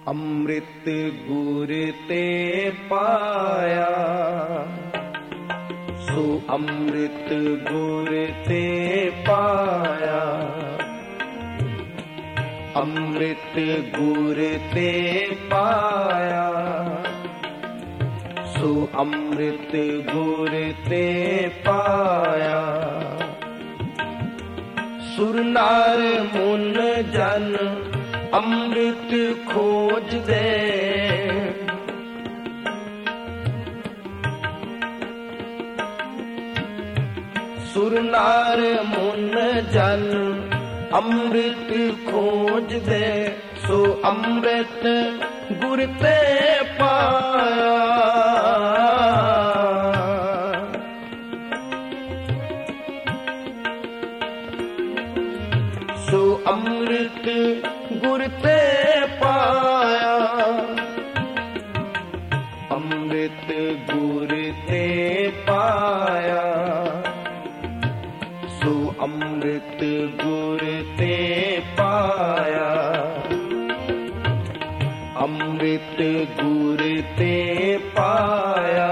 ਅੰਮ੍ਰਿਤ ਗੁਰ ਤੇ ਪਾਇਆ, ਸੋ ਅੰਮ੍ਰਿਤ ਗੁਰ ਤੇ ਪਾਇਆ। ਅੰਮ੍ਰਿਤ ਗੁਰ ਤੇ ਪਾਇਆ, ਸੋ ਅੰਮ੍ਰਿਤ ਗੁਰ ਤੇ ਪਾਇਆ। ਸੁਰ ਨਾਰ ਮੁਨ ਜਨ ਅੰਮ੍ਰਿਤ ਖੋਜਦੇ, ਸੁਰ ਨਾਰ ਮੁਨ ਜਨ ਅੰਮ੍ਰਿਤ ਖੋਜਦੇ, ਸੋ ਅੰਮ੍ਰਿਤ ਗੁਰ ਤੇ ਪਾਇਆ। ਸੋ ਅੰਮ੍ਰਿਤ ਗੁਰ ਤੇ ਪਾਇਆ। ਅੰਮ੍ਰਿਤ ਗੁਰ ਤੇ ਪਾਇਆ, ਸੋ ਅੰਮ੍ਰਿਤ ਗੁਰ ਤੇ ਪਾਇਆ। ਅੰਮ੍ਰਿਤ ਗੁਰ ਤੇ ਪਾਇਆ,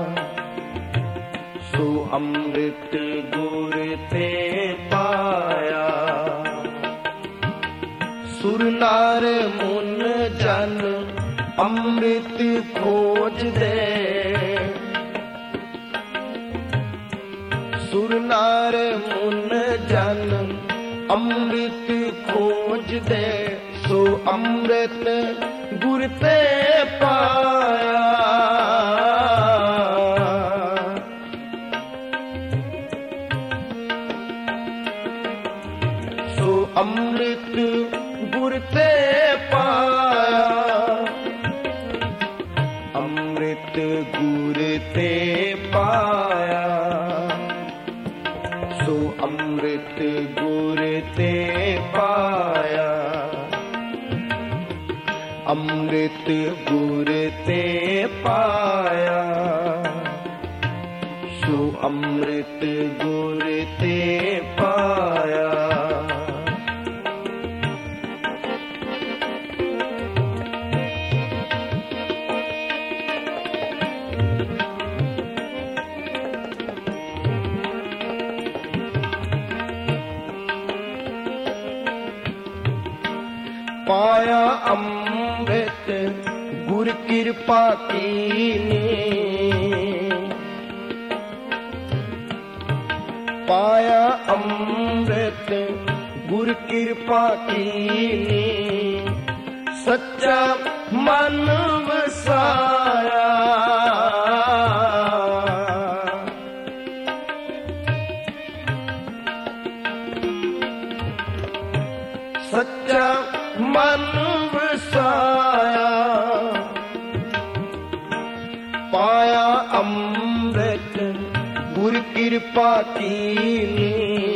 ਸੋ ਅੰਮ੍ਰਿਤ ਗੁਰ ਤੇ ਪਾਇਆ। ਸੁਰ ਨਾਰ ਮੁਨ ਜਨ ਅੰਮ੍ਰਿਤ ਖੋਜਦੇ, ਸੁਰ ਨਾਰ ਮੁਨ ਜਨ ਅੰਮ੍ਰਿਤ ਖੋਜਦੇ, ਸੋ ਅੰਮ੍ਰਿਤ ਗੁਰ ਤੇ ਪਾਇਆ। ਸੋ ਅੰਮ੍ਰਿਤ ਗੁਰ ਤੇ ਪਾਇਆ। ਅੰਮ੍ਰਿਤ ਗੁਰ ਤੇ ਪਾਇਆ, ਸੋ ਅੰਮ੍ਰਿਤ ਗੁਰ ਤੇ ਪਾਇਆ। ਅੰਮ੍ਰਿਤ ਗੁਰ ਤੇ ਪਾਇਆ, ਸੋ ਅੰਮ੍ਰਿਤ ਗੁਰ ਤੇ ਪਾਇਆ। ਪਾਇਆ ਅੰਮ੍ਰਿਤ ਗੁਰ ਕਿਰਪਾ ਕੀਨੀ, ਪਾਇਆ ਅੰਮ੍ਰਿਤ ਗੁਰ ਕਿਰਪਾ ਕੀਨੀ। ਸੱਚਾ ਮਨ ਵਸਾਇਆ, ਸੱਚਾ ਮਨ ਵਸਾਇਆ। ਪਾਇਆ ਅੰਮ੍ਰਿਤ ਗੁਰ ਕਿਰਪਾ ਕੀਨੀ,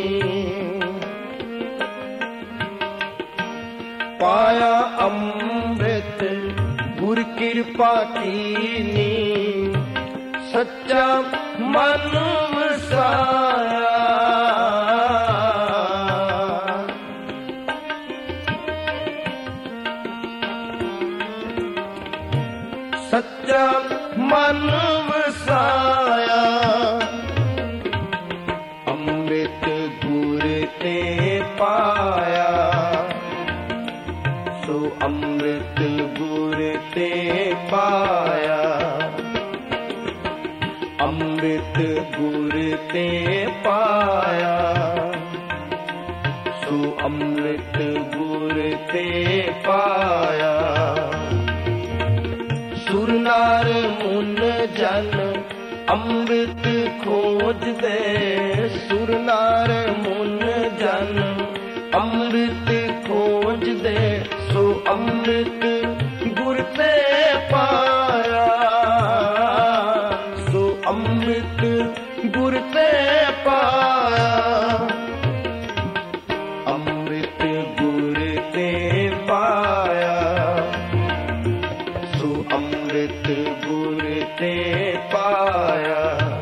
ਪਾਇਆ ਅੰਮ੍ਰਿਤ ਗੁਰ ਕਿਰਪਾ ਕੀਨੀ। ਸੱਚਾ ਮਨ ਵਸਾਇਆ, ਸੱਚਾ ਮਨ ਵਸਾਇਆ। ਅੰਮ੍ਰਿਤ ਗੁਰ ਤੇ ਪਾਇਆ, ਸੋ ਅੰਮ੍ਰਿਤ ਗੁਰ ਤੇ ਪਾਇਆ। ਅੰਮ੍ਰਿਤ ਗੁਰ ਤੇ ਪਾਇਆ, ਸੋ ਅੰਮ੍ਰਿਤ ਗੁਰ ਤੇ ਪਾਇਆ। ਸੁਰ ਨਾਰ ਮੁਨ ਜਨ ਅੰਮ੍ਰਿਤ ਖੋਜਦੇ, ਸੁਰ ਨਾਰ ਮੁਨ ਜਨ ਅੰਮ੍ਰਿਤ ਖੋਜਦੇ, ਸੋ ਅੰਮ੍ਰਿਤ ਗੁਰ ਤੇ ਪਾਇਆ। ਸੋ ਅੰਮ੍ਰਿਤ ਗੁਰ ਤੇ ਪਾਇਆ। ਅੰਮ੍ਰਿਤ ਗੁਰ ਤੇ ਪਾਇਆ, ਸੋ ਅੰਮ੍ਰਿਤ ਗੁਰ ਤੇ ਪਾਇਆ।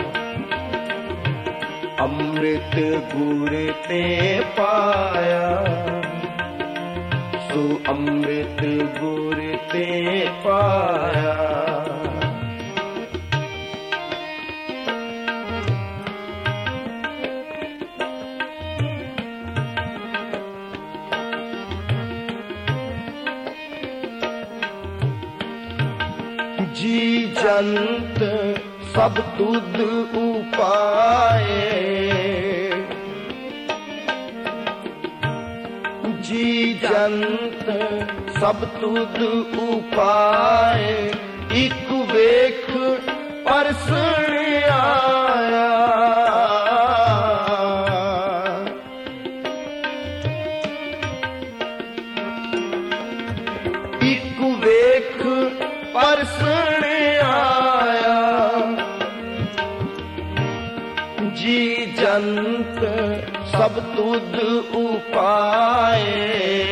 ਅੰਮ੍ਰਿਤ ਗੁਰ ਤੇ ਪਾਇਆ, ਸੋ ਅੰਮ੍ਰਿਤ ਅੰਮ੍ਰਿਤ ਗੁਰ ਤੇ ਪਾਇਆ। ਜੀ ਜੰਤ ਸਭ ਤੁਧ ਉਪਾਏ, ਜੀ ਜੰਤ ਸਭ ਤੁਧ ਉਪਾਏ, ਇੱਕ ਵੇਖ ਪਰਸਣ ਆਇਆ। ਇੱਕ ਵੇਖ ਪਰਸਣ ਆਇਆ, ਜੀ ਜੰਤ ਸਭ ਤੁਧ ਉਪਾਏ,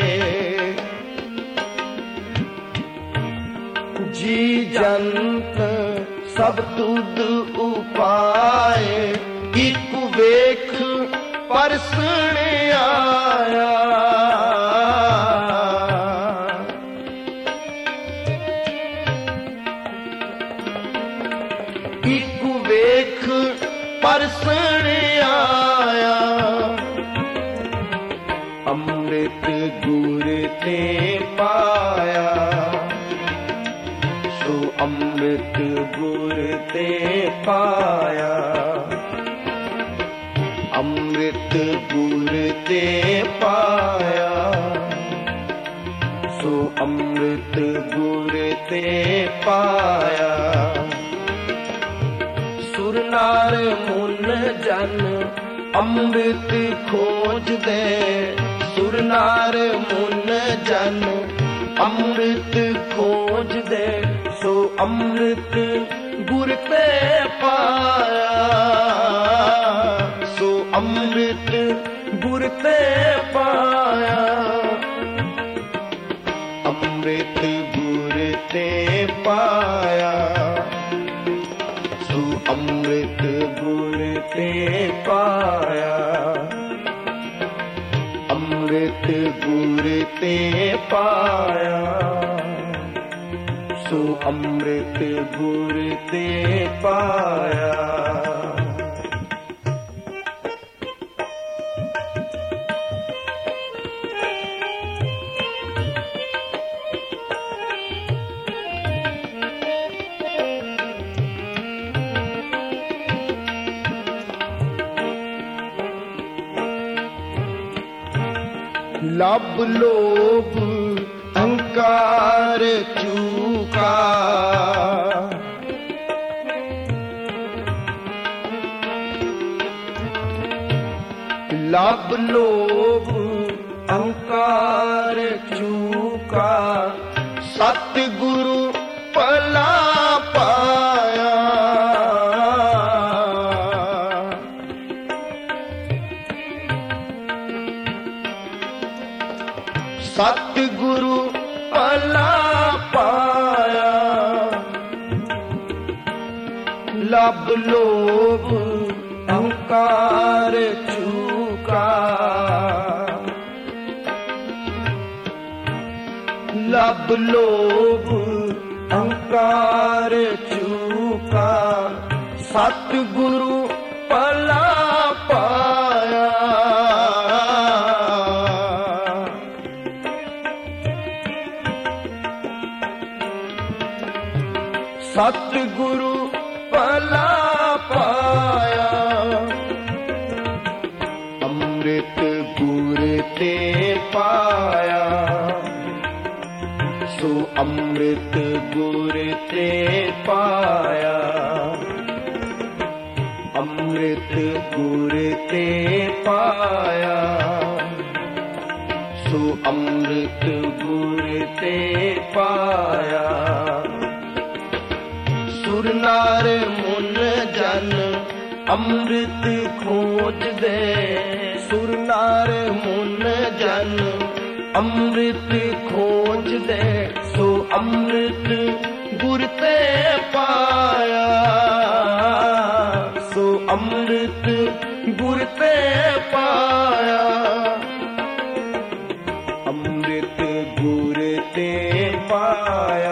ਜੀ ਜੰਤ ਸਭ ਤੁਧ ਉਪਾਏ, ਇੱਕ ਵੇਖ ਪਰਸਣ ਆਇਆ। ਇੱਕ ਵੇਖ ਪਰਸਣ ਆਇਆ, ਅੰਮ੍ਰਿਤ ਗੁਰ ਤੇ ਪਾਇਆ। ਸੋ ਅੰਮ੍ਰਿਤ ਗੁਰ ਤੇ ਪਾਇਆ, ਅੰਮ੍ਰਿਤ ਗੁਰ ਤੇ ਪਾਇਆ। ਸੋ ਅੰਮ੍ਰਿਤ ਗੁਰ ਤੇ ਪਾਇਆ। ਸੁਰ ਨਾਰ ਮੁਨ ਜਨ ਅੰਮ੍ਰਿਤ ਖੋਜਦੇ, ਸੁਰ ਨਾਰ ਮੁਨ ਜਨ ਅੰਮ੍ਰਿਤ ਖੋਜਦੇ। ਸੋ ਅੰਮ੍ਰਿਤ ਗੁਰ ਤੇ ਪਾਇਆ, ਸੋ ਅੰਮ੍ਰਿਤ ਗੁਰ ਤੇ ਪਾਇਆ। ਅੰਮ੍ਰਿਤ ਗੁਰ ਤੇ ਪਾਇਆ, ਸੋ ਅੰਮ੍ਰਿਤ ਗੁਰ ਤੇ ਪਾਇਆ। ਅੰਮ੍ਰਿਤ ਗੁਰ ਤੇ ਪਾਇਆ, ਸੋ ਅੰਮ੍ਰਿਤ ਗੁਰ ਤੇ ਪਾਇਆ। ਲਬ ਲੋਭ ਅਹੰਕਾਰ ਚੂਕਾ, ਲਬ ਲੋਭ ਅਹੰਕਾਰ ਚੂਕਾ। ਸਤਿਗੁਰੂ ਭਲਾ ਪਾਇਆ, ਸਤਿਗੁਰੂ ਭਲਾ ਪਾਇਆ। ਲਬ ਲੋਭ ਅਹੰਕਾਰ ਚੂਕਾ, ਲਬ ਲੋਭ ਅਹੰਕਾਰ ਚੂਕਾ। ਸਤਿਗੁਰੂ ਭਲਾ ਪਾਇਆ, ਸਤਿਗੁਰੂ ਭਲਾ ਪਾਇਆ। ਅੰਮ੍ਰਿਤ ਗੁਰ ਤੇ ਪਾਇਆ, ਸੋ ਅੰਮ੍ਰਿਤ ਗੁਰ ਤੇ ਪਾਇਆ। ਅੰਮ੍ਰਿਤ ਗੁਰ ਤੇ ਪਾਇਆ, ਸੋ ਅੰਮ੍ਰਿਤ ਗੁਰ ਤੇ ਪਾਇਆ। ਸੁਰ ਨਾਰ ਮੁਨ ਜਨ ਅੰਮ੍ਰਿਤ ਖੋਜਦੇ, ਸੁਰ ਨਾਰ ਮੁਨ ਜਨ ਅੰਮ੍ਰਿਤ ਖੋਜਦੇ। ਸੋ ਅੰਮ੍ਰਿਤ ਗੁਰ ਤੇ ਪਾਇਆ, ਸੋ ਅੰਮ੍ਰਿਤ ਗੁਰ ਤੇ ਪਾਇਆ। ਅੰਮ੍ਰਿਤ ਗੁਰ ਤੇ ਪਾਇਆ।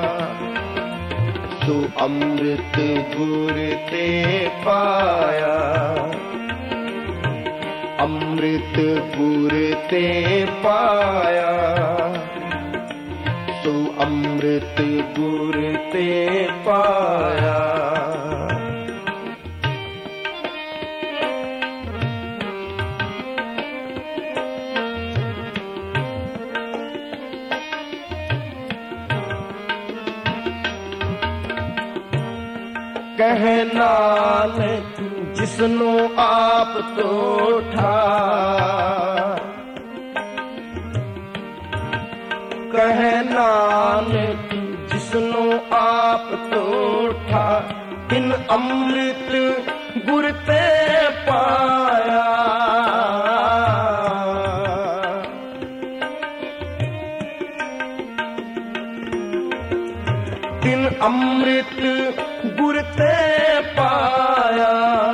ਸੋ ਅੰਮ੍ਰਿਤ ਗੁਰ ਤੇ ਪਾਇਆ, ਅੰਮ੍ਰਿਤ ਗੁਰ ਤੇ ਪਾਇਆ। ਸੋ ਅੰਮ੍ਰਿਤ ਗੁਰ ਤੇ ਪਾਇਆ। ਕਹਿ ਨਾਨਕ ਜਿਸਨੂੰ ਆਪ ਤੋਠਾ, ਕਹਿ ਨਾਨਕ ਜਿਸਨੂੰ ਆਪ ਤੋਠਾ, ਤਿਨ ਅੰਮ੍ਰਿਤ ਗੁਰ ਤੇ ਪਾਇਆ। ਤਿਨ ਅੰਮ੍ਰਿਤ ਗੁਰ ਤੇ ਪਾਇਆ।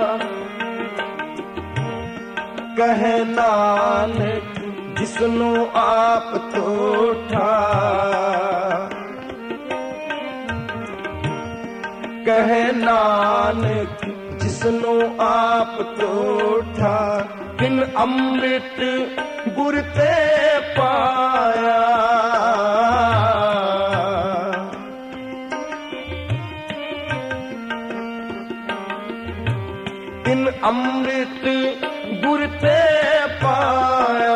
ਕਹਿ ਨਾਨਕ ਜਿਸਨੂੰ ਆਪ ਤੋਠਾ, ਕਹਿ ਨਾਨਕ ਜਿਸਨੂੰ ਆਪ ਤੋਠਾ, ਤਿਨ ਅੰਮ੍ਰਿਤ ਗੁਰ ਤੇ ਪਾਇਆ। ਤਿਨ ਅੰਮ੍ਰਿਤ ਗੁਰ ਤੇ ਪਾਇਆ।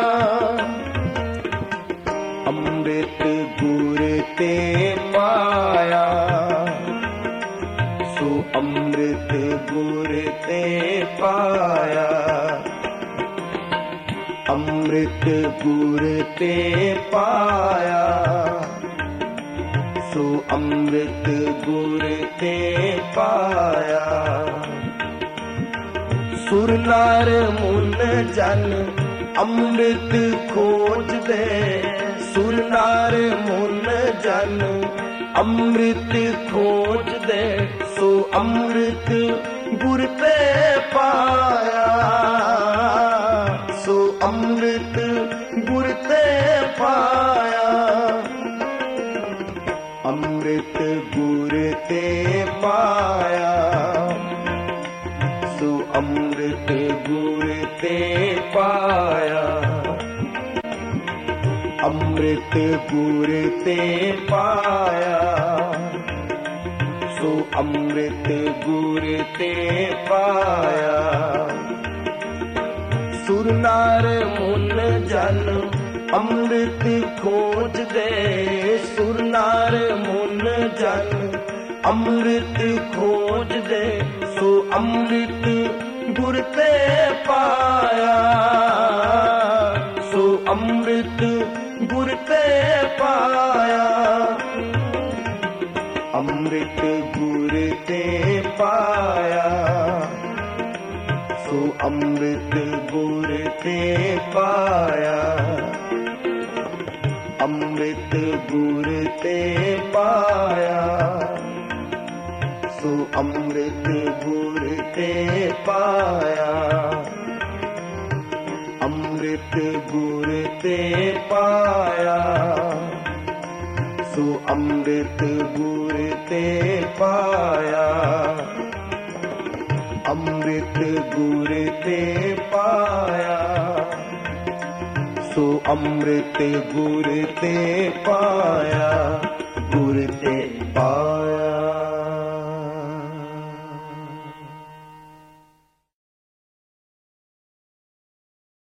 ਅੰਮ੍ਰਿਤ ਗੁਰ ਤੇ ਪਾਇਆ। ਸੋ ਅੰਮ੍ਰਿਤ ਗੁਰ ਤੇ ਪਾਇਆ। ਅੰਮ੍ਰਿਤ ਗੁਰ ਤੇ ਪਾਇਆ। ਸੋ ਅੰਮ੍ਰਿਤ ਗੁਰ ਤੇ ਪਾਇਆ। ਸੁਰ ਨਰ ਮੁਨ ਜਨ ਅੰਮ੍ਰਿਤ ਖੋਜਦੇ, ਸੁਰ ਨਰ ਮੁਨ ਜਨ ਅੰਮ੍ਰਿਤ ਖੋਜਦੇ। ਸੋ ਅੰਮ੍ਰਿਤ ਗੁਰ ਤੇ ਪਾਇਆ। ਸੋ ਅੰਮ੍ਰਿਤ ਗੁਰ ਤੇ ਪਾਇਆ। ਅੰਮ੍ਰਿਤ ਗੁਰ ਤੇ ਪਾਇਆ। ਸੋ ਅੰਮ੍ਰਿਤ ਗੁਰ ਤੇ ਪਾਇਆ। ਅੰਮ੍ਰਿਤ ਗੁਰ ਤੇ ਪਾਇਆ। ਸੋ ਅੰਮ੍ਰਿਤ ਗੁਰ ਤੇ ਪਾਇਆ। ਸੁਰ ਨਰ ਮੁਨ ਜਨ ਅੰਮ੍ਰਿਤ ਖੋਜਦੇ, ਸੁਰ ਨਰ ਮੁਨ ਜਨ ਅੰਮ੍ਰਿਤ ਖੋਜਦੇ। ਸੋ ਅੰਮ੍ਰਿਤ ਗੁਰ ਤੇ ਪਾਇਆ। ਸੋ ਅੰਮ੍ਰਿਤ ਗੁਰ ਤੇ ਪਾਇਆ। ਅੰਮ੍ਰਿਤ ਗੁਰ ਤੇ ਪਾਇਆ। ਸੋ ਅੰਮ੍ਰਿਤ ਗੁਰ ਤੇ ਪਾਇਆ। ਅੰਮ੍ਰਿਤ ਗੁਰ ਤੇ ਪਾਇਆ। ਸੋ ਅੰਮ੍ਰਿਤ ਗੁਰ ਤੇ ਪਾਇਆ। ਅੰਮ੍ਰਿਤ ਗੁਰ ਤੇ ਪਾਇਆ। ਸੋ ਅੰਮ੍ਰਿਤ ਗੁਰ ਤੇ ਪਾਇਆ। ਅੰਮ੍ਰਿਤ ਗੁਰ ਤੇ ਪਾਇਆ। ਸੋ ਅੰਮ੍ਰਿਤ ਗੁਰ ਤੇ ਪਾਇਆ। ਗੁਰ ਤੇ ਪਾਇਆ।